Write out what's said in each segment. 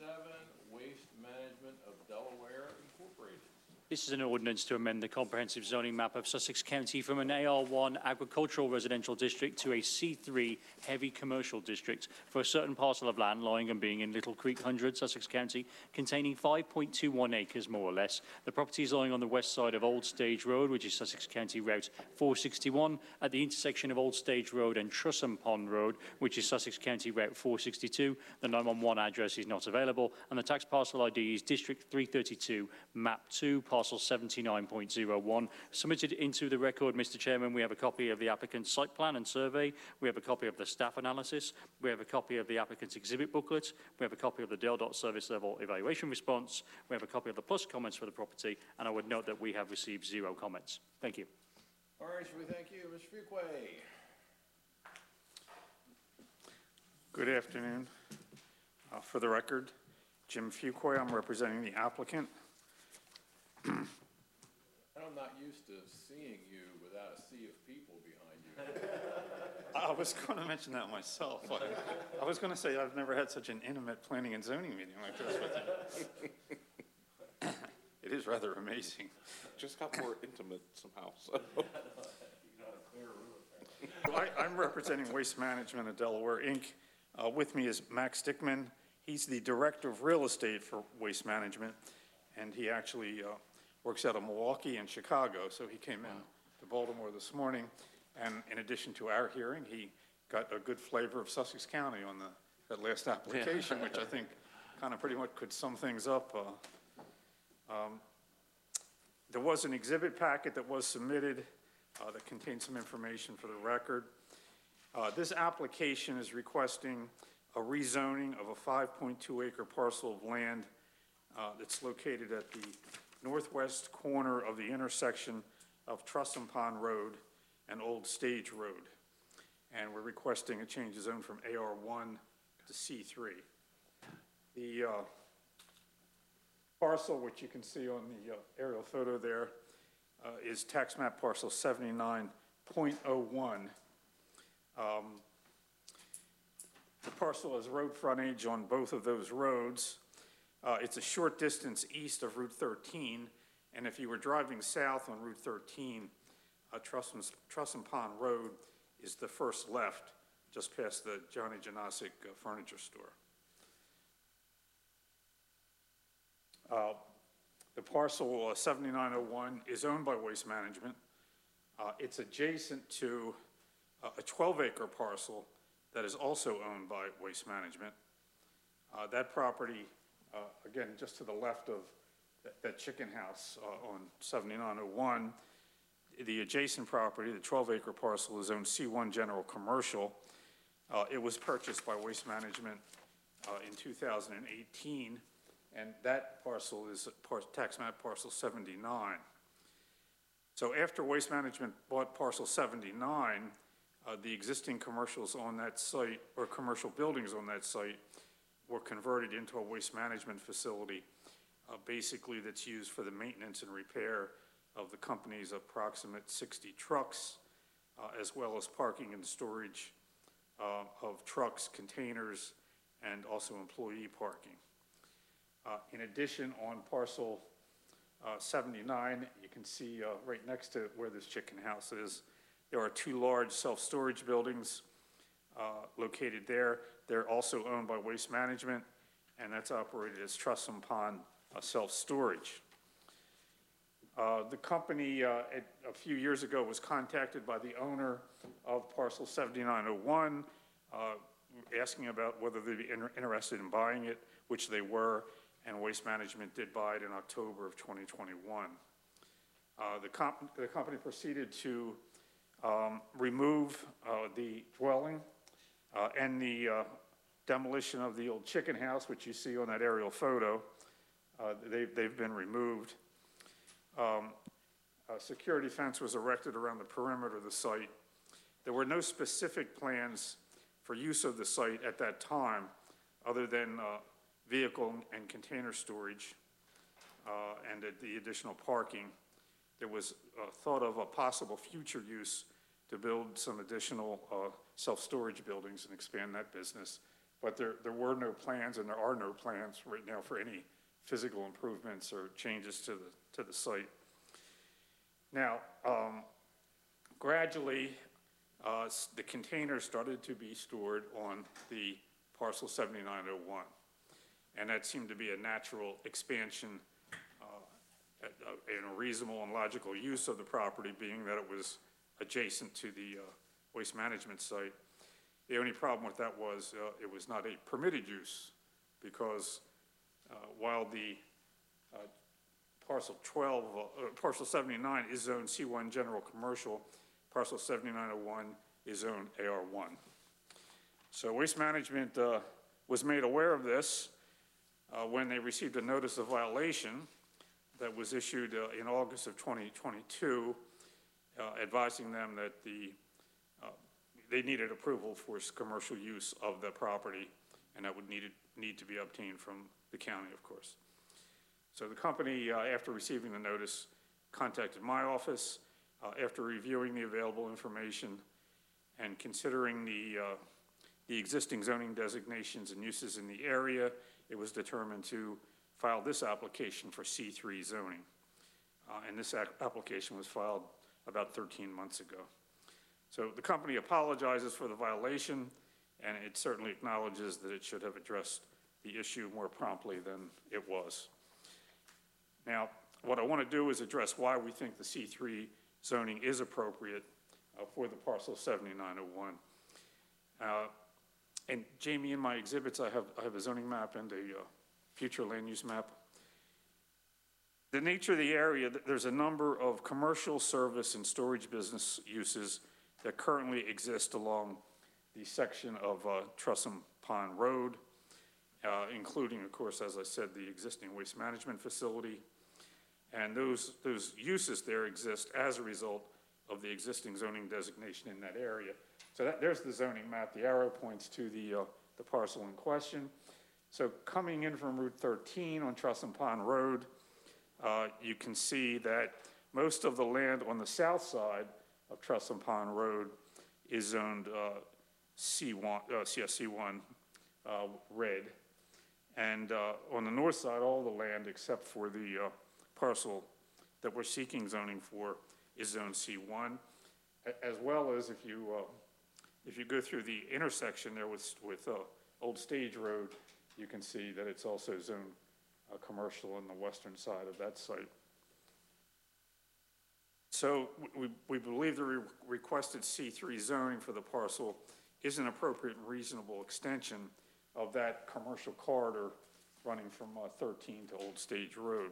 Waste Management of Delaware Incorporated. This is an ordinance to amend the comprehensive zoning map of Sussex County from an AR1 agricultural residential district to a C3 heavy commercial district for a certain parcel of land lying and being in Little Creek 100, Sussex County, containing 5.21 acres more or less. The property is lying on the west side of Old Stage Road, which is Sussex County Route 461, at the intersection of Old Stage Road and Trussam Pond Road, which is Sussex County Route 462. The 911 address is not available, and the tax parcel ID is District 332, Map 2, Parcel 79.01. Submitted into the record, Mr. Chairman, we have a copy of the applicant's site plan and survey. We have a copy of the staff analysis. We have a copy of the applicant's exhibit booklet. We have a copy of the DEL service level evaluation response. We have a copy of the plus comments for the property, and I would note that we have received 0 comments. Thank you. All right, should we thank you, Mr. Fuqua? Good afternoon. For the record, Jim Fuqua, I'm representing the applicant. I'm not used to seeing you without a sea of people behind you. I was going to mention that myself. I was going to say I've never had such an intimate planning and zoning meeting like this with you. It is rather amazing. Just got more intimate somehow. So. I'm representing Waste Management of Delaware, Inc. With me is Max Dickman. He's the Director of Real Estate for Waste Management, and he actually works out of Milwaukee and Chicago, so he came in to Baltimore this morning, and in addition to our hearing, he got a good flavor of Sussex County on that last application, which I think kind of pretty much could sum things up. There was an exhibit packet that was submitted that contains some information for the record. This application is requesting a rezoning of a 5.2 acre parcel of land that's located at the northwest corner of the intersection of Trussam Pond Road and Old Stage Road. And we're requesting a change of zone from AR1 to C3. The parcel, which you can see on the aerial photo there, is tax map parcel 79.01. The parcel has road frontage on both of those roads. It's a short distance east of Route 13, and if you were driving south on Route 13, Trussam Pond Road is the first left, just past the Johnny Janasic furniture store. The parcel 7901 is owned by Waste Management. It's adjacent to a 12-acre parcel that is also owned by Waste Management. That property, again, just to the left of that chicken house on 7901, the adjacent property, the 12-acre parcel, is owned C1 General Commercial. It was purchased by Waste Management in 2018, and that parcel is tax map parcel 79. So after Waste Management bought parcel 79, the existing commercials on that site, or commercial buildings on that site, were converted into a waste management facility, basically that's used for the maintenance and repair of the company's approximate 60 trucks, as well as parking and storage of trucks, containers, and also employee parking. In addition, on parcel 79, you can see right next to where this chicken house is, there are 2 large self-storage buildings located there. They're also owned by Waste Management, and that's operated as Trussam Pond Self-Storage. The company, a few years ago, was contacted by the owner of parcel 7901, asking about whether they'd be interested in buying it, which they were, and Waste Management did buy it in October of 2021. The company proceeded to remove the dwelling and the demolition of the old chicken house, which you see on that aerial photo. They've been removed. A security fence was erected around the perimeter of the site. There were no specific plans for use of the site at that time, other than vehicle and container storage and the additional parking. There was thought of a possible future use to build some additional self-storage buildings and expand that business, but there were no plans, and there are no plans right now for any physical improvements or changes to the site. Now, gradually, the containers started to be stored on the parcel 7901, and that seemed to be a natural expansion and a reasonable and logical use of the property, being that it was adjacent to the waste management site. The only problem with that was it was not a permitted use, because while the parcel 12, parcel 79 is zoned C1 general commercial, parcel 7901 is zoned AR1. So Waste Management was made aware of this when they received a notice of violation that was issued in August of 2022, advising them that they needed approval for commercial use of the property, and that would need to be obtained from the county, of course. So the company, after receiving the notice, contacted my office. After reviewing the available information and considering the existing zoning designations and uses in the area, it was determined to file this application for C3 zoning. And this application was filed about 13 months ago. So the company apologizes for the violation, and it certainly acknowledges that it should have addressed the issue more promptly than it was. Now, what I want to do is address why we think the C3 zoning is appropriate for the parcel 7901. And Jamie, in my exhibits, I have a zoning map and a future land use map. The nature of the area, there's a number of commercial, service, and storage business uses that currently exist along the section of Trussom Pond Road, including, of course, as I said, the existing waste management facility. And those uses there exist as a result of the existing zoning designation in that area. So there's the zoning map. The arrow points to the parcel in question. So coming in from Route 13 on Trussom Pond Road, you can see that most of the land on the south side of Trussom Pond Road is zoned C1, CSC1 red. And on the north side, all the land except for the parcel that we're seeking zoning for is zone C1, as well as if you go through the intersection there with Old Stage Road, you can see that it's also zoned commercial on the western side of that site. So we believe the requested C3 zoning for the parcel is an appropriate and reasonable extension of that commercial corridor running from 13 to Old Stage Road.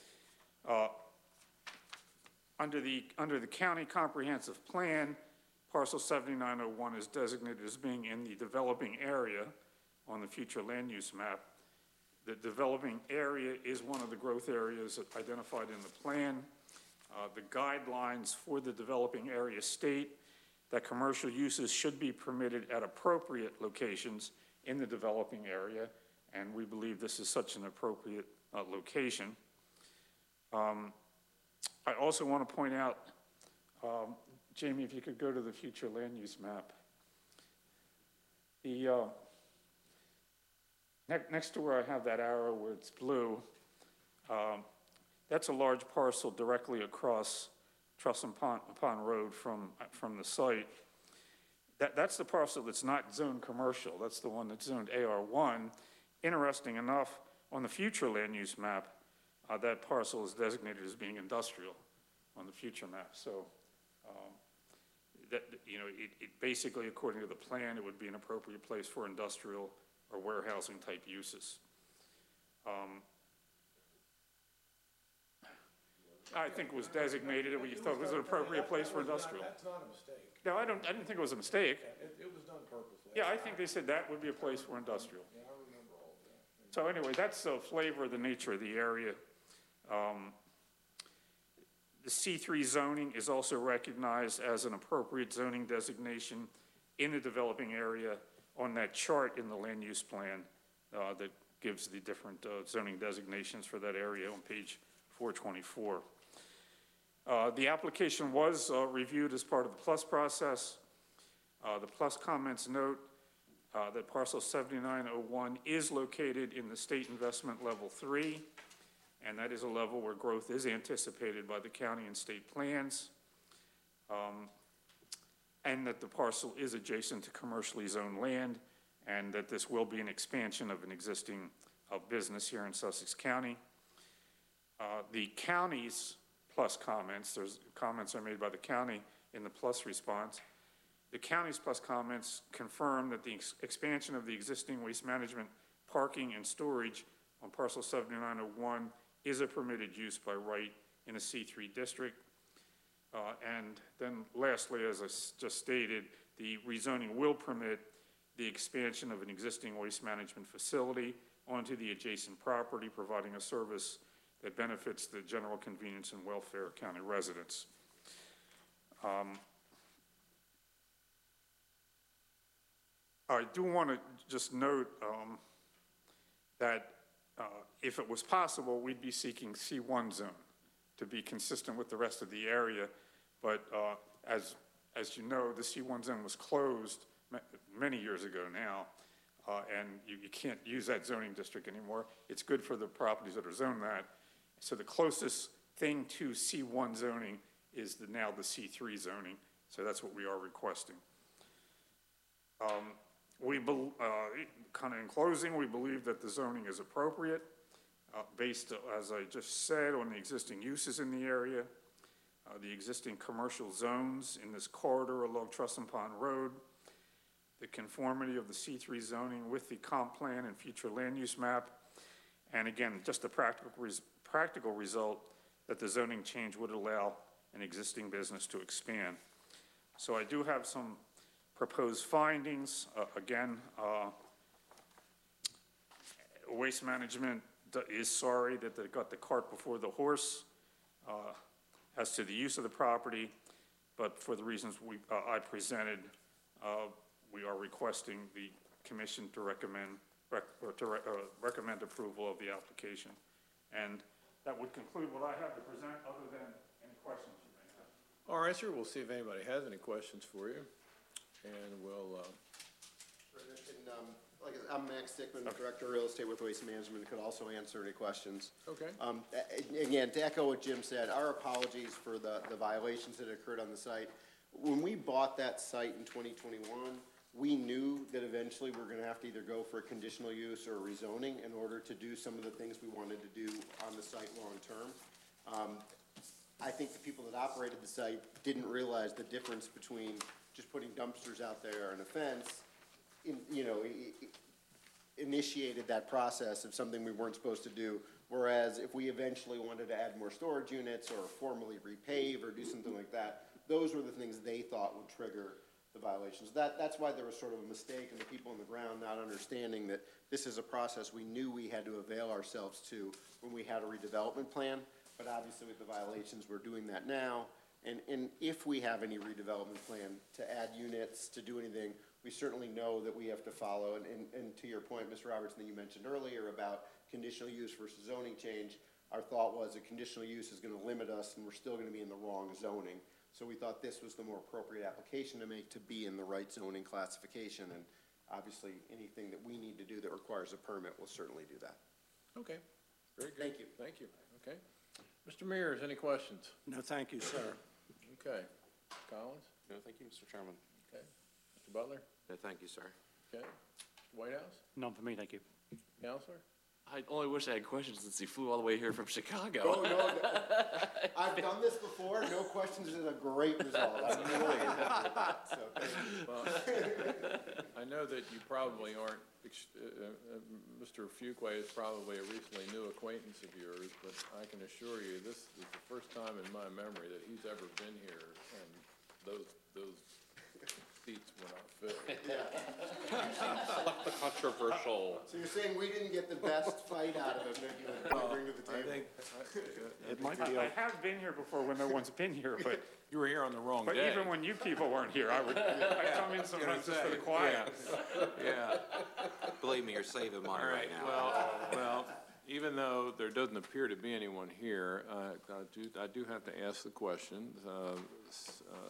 Under the county comprehensive plan, parcel 7901 is designated as being in the developing area on the future land use map. The developing area is one of the growth areas identified in the plan. The guidelines for the developing area state that commercial uses should be permitted at appropriate locations in the developing area, and we believe this is such an appropriate location. I also want to point out, Jamie, if you could go to the future land use map. The next to where I have that arrow where it's blue, that's a large parcel directly across Trussom Pond Road from the site. That's the parcel that's not zoned commercial. That's the one that's zoned AR1. Interesting enough, on the future land use map, that parcel is designated as being industrial on the future map. So, it basically, according to the plan, it would be an appropriate place for industrial or warehousing type uses. I think it was designated, you thought it was an appropriate place for industrial. That's not a mistake. No, I didn't think it was a mistake. It was done purposely. Yeah, I think they said that would be a place for industrial. Yeah, I remember all of that. So anyway, that's a flavor of the nature of the area. The C3 zoning is also recognized as an appropriate zoning designation in the developing area on that chart in the land use plan that gives the different zoning designations for that area on page 424. The application was reviewed as part of the PLUS process. The PLUS comments note that parcel 7901 is located in the state investment level 3, and that is a level where growth is anticipated by the county and state plans, and that the parcel is adjacent to commercially zoned land, and that this will be an expansion of an existing business here in Sussex County. The county's plus comments, there's comments are made by the county in the plus response. The county's plus comments confirm that the expansion of the existing waste management parking and storage on parcel 7901 is a permitted use by right in a C3 district. And then lastly, as I just stated, the rezoning will permit the expansion of an existing waste management facility onto the adjacent property, providing a service that benefits the general convenience and welfare of county residents. I do want to just note that if it was possible, we'd be seeking C1 zone to be consistent with the rest of the area. But as you know, the C1 zone was closed many years ago now, and you can't use that zoning district anymore. It's good for the properties that are zoned that. So the closest thing to C1 zoning is now the C3 zoning. So that's what we are requesting. Kind of in closing, we believe that the zoning is appropriate based, as I just said, on the existing uses in the area, the existing commercial zones in this corridor along Trusson Pond Road, the conformity of the C3 zoning with the comp plan and future land use map, and again, just the practical result that the zoning change would allow an existing business to expand. So I do have some proposed findings. Waste Management is sorry that they got the cart before the horse as to the use of the property, but for the reasons I presented, we are requesting the commission to recommend approval of the application. And that would conclude what I have to present, other than any questions you may have. All right, sir, we'll see if anybody has any questions for you, and we'll, Like I said, I'm Max Stickman, Director of Real Estate with Waste Management, could also answer any questions. okay. Again, to echo what Jim said, our apologies for the violations that occurred on the site. When we bought that site in 2021, we knew that eventually we're gonna have to either go for a conditional use or a rezoning in order to do some of the things we wanted to do on the site long-term. I think the people that operated the site didn't realize the difference between just putting dumpsters out there and a fence, initiated that process of something we weren't supposed to do. Whereas if we eventually wanted to add more storage units or formally repave or do something like that, those were the things they thought would trigger the violations. That's why there was sort of a mistake in the people on the ground not understanding that this is a process we knew we had to avail ourselves to when we had a redevelopment plan. But obviously with the violations, we're doing that now. And if we have any redevelopment plan to add units, to do anything, we certainly know that we have to follow. And to your point, Mr. Robertson, that you mentioned earlier about conditional use versus zoning change, our thought was a conditional use is going to limit us and we're still going to be in the wrong zoning. So we thought this was the more appropriate application to make to be in the right zoning classification. And obviously anything that we need to do that requires a permit, we'll certainly do that. Okay, very good. Thank you. Thank you, okay. Mr. Mears, any questions? No, thank you, sir. Okay. Collins? No, thank you, Mr. Chairman. Okay. Mr. Butler? No, thank you, sir. Okay. Mr. Whitehouse? None for me, thank you. Counselor? I only wish I had questions since he flew all the way here from Chicago. Oh, no, I've done this before. No questions is a great result. I'm really happy with that. So, thank you. Well, I know that you probably aren't, Mr. Fuqua is probably a recently new acquaintance of yours, but I can assure you this is the first time in my memory that he's ever been here and those seats were not filled. The controversial. So you're saying we didn't get the best fight out of him that you would bring to the I table? think, It might be, I have been here before when no one's been here, but you were here on the wrong day. even when you people weren't here, I'd come in sometimes just for the quiet. Yeah. Believe me, you're saving money All right right, now. well, even though there doesn't appear to be anyone here, I do have to ask the question.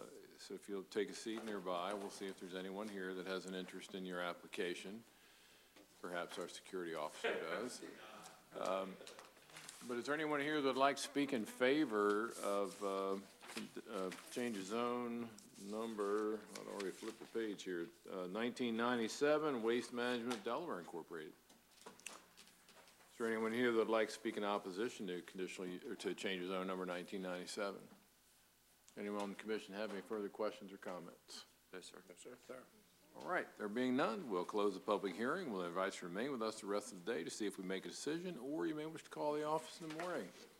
so if you'll take a seat nearby, we'll see if there's anyone here that has an interest in your application. Perhaps our security officer does. But is there anyone here that would like to speak in favor of change of zone number, I'd already flipped the page here, 1997, Waste Management Delaware Incorporated? Is there anyone here that would like to speak in opposition to conditional, or to change of zone number 1997? Anyone on the commission have any further questions or comments? No, sir. No, sir. All right, there being none, we'll close the public hearing. We'll invite you to remain with us the rest of the day to see if we make a decision, or you may wish to call the office in the morning.